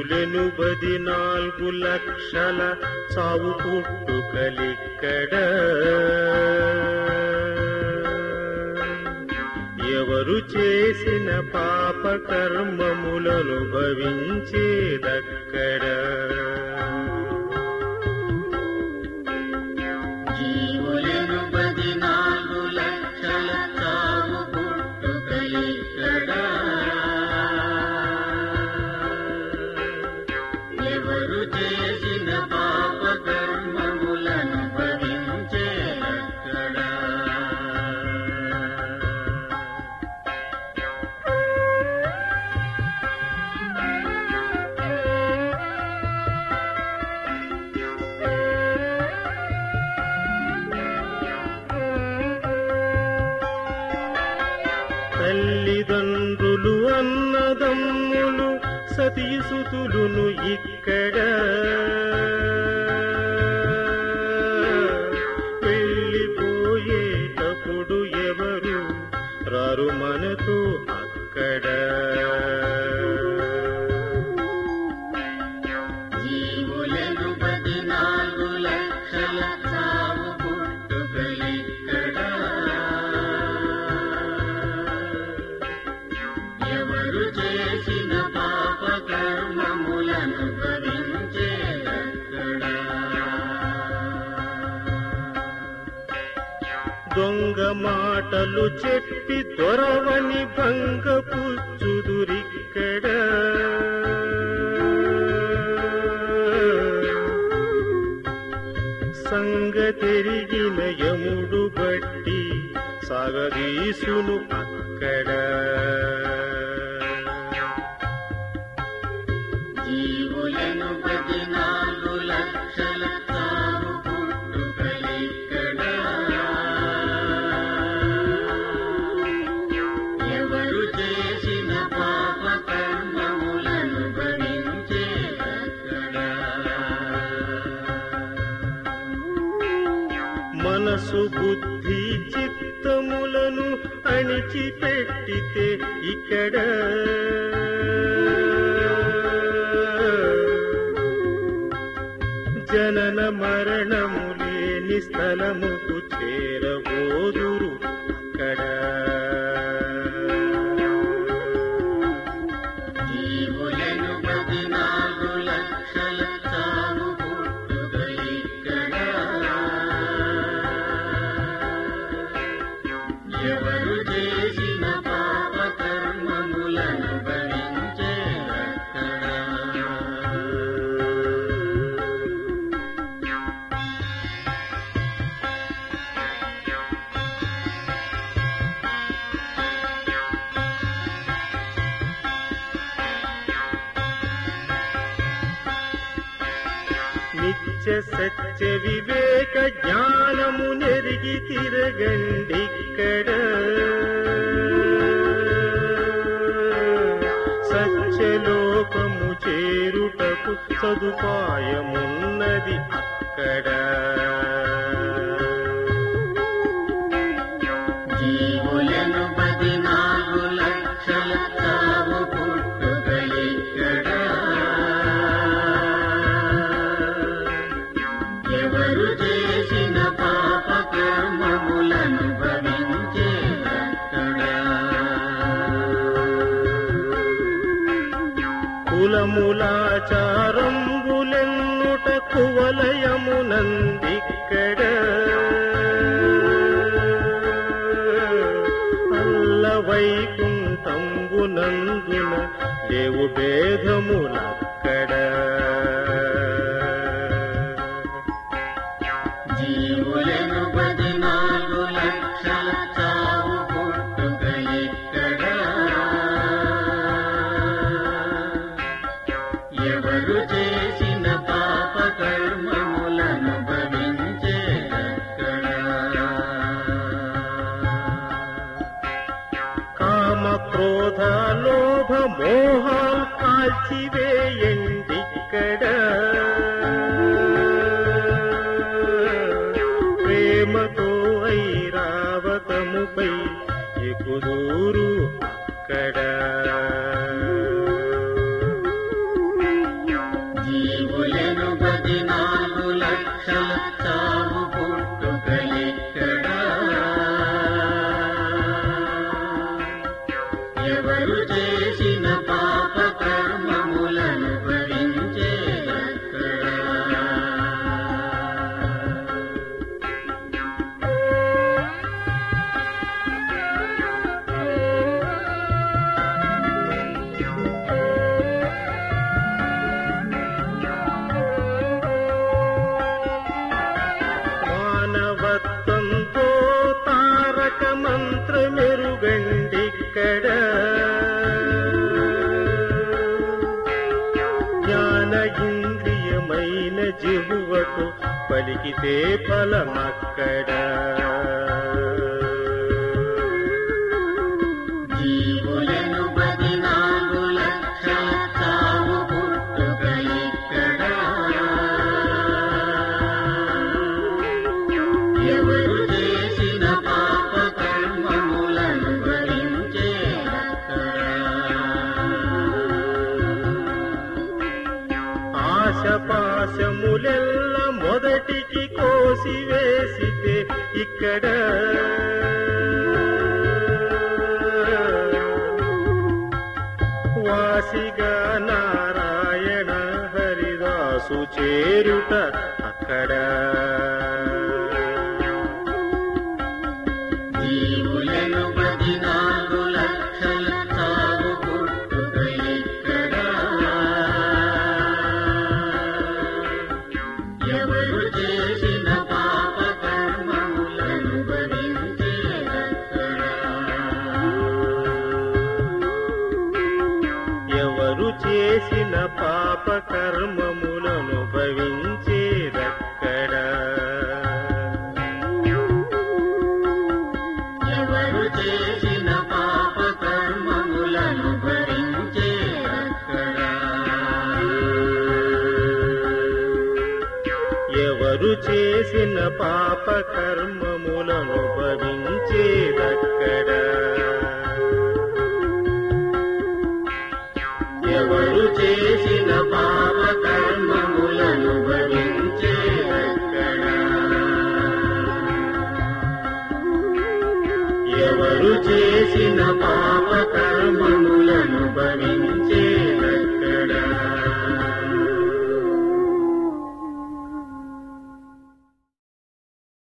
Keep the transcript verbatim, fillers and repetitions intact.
జీవులెనుబది నాలుగు లక్షల చావు పుట్టుకలిక్కడ. ఎవరు చేసిన పాప కర్మములను భవించేదక్కడ. జీవులెనుబది నాలుగు లక్షల చావు పుట్టుకలిక్కడ. ఎవరు చేసిన పాప కర్మములను భవించేదక్కడ. తల్లిదండ్రులు అన్నదమ్ములు సతీసుతులును ఇక్కడ. వెళ్ళిపోయేటప్పుడు ఎవరు రారు మనతో అక్కడ. జీవులెనుబది నాలుగు లక్షల చావు పుట్టుకలిక్కడ. ఎవరు చేసిన పాప కర్మములను భవించేదక్కడ. దొంగ మాటలు చెప్పి దొరవని భంగపుచ్చుదురిక్కడ. సంగతెరిగిన యముడు బట్టి సాగదీసును అక్కడ. జీవులెనుబది నాలుగు లక్షల చావు పుట్టుకలిక్కడ. ఎవరు చేసిన పాప కర్మములను భవించేదక్కడ. మనసు బుద్ధి చిత్తములను అణిచిపెట్టితే ఇక్కడ. జనన మరణము లేని స్థలముకు చేరబోదురు అక్కడ. జీవులెనుబది నాలుగు లక్షల చావు పుట్టుకలిక్కడ. ఎవరు చేసిన పాప కర్మములను భవించేదక్కడ. నిత్య సత్య వివేక జ్ఞానము నెరిగి తిరగండిక్కడ. సత్యలోకము చేరుటకు సదుపాయమున్నది అక్కడ. జీవులెనుబది నాలుగు లక్షల చావు పుట్టుకలిక్కడ. ఎవరు చేసిన పాప కర్మములను భవించేదక్కడ. కులములాచారంబులెన్నుట కువలయమునందిక్కడ. అల్ల వైకుంఠంబునందున దేవు భేదములక్కడ. జీవులెనుబది నాలుగు లక్షల చావు పుట్టుకలిక్కడ. ఎవరు చేసిన పాప కర్మములను భవించేదక్కడ. కామ క్రోధ లోభ మోహాలు కాల్చివేయండిక్కడ. ప్రేమతో ఐరావతముపై ఎక్కుదూరు అక్కడ. జ్ఞాన ఇంద్రియమైన జిహ్వతో పలికితే ఫలమక్కడ. జీవులను పదినాలుగు లక్షల చావు పుట్టుక ఇక్కడ. ఎవరు చేసిన పాప కర్మములను భరించేదక్కడ. ఆశపాశములెల్ల మొదటికి కోసివేసితే ఇక్కడ. వాసిగా నారాయణ హరిదాసు చేరుట అక్కడ. జీవులను పదినాలుగు లక్షల చావు పుట్టుక ఇక్కడ. ఎవరు చేసిన పాప కర్మములను భరించేదక్కడ. ఎవరు చేసిన పాప కర్మములను భవించేదక్కడ. ఎవరు చేసిన పాప కర్మములను భరించేదక్కడ. ఎవరు చేసిన పాప కర్మములను భవించేదక్కడ. ఎవరు చేసిన పాప కర్మములను భరించేదక్కడ. ఎవరు చేసిన పాప కర్మ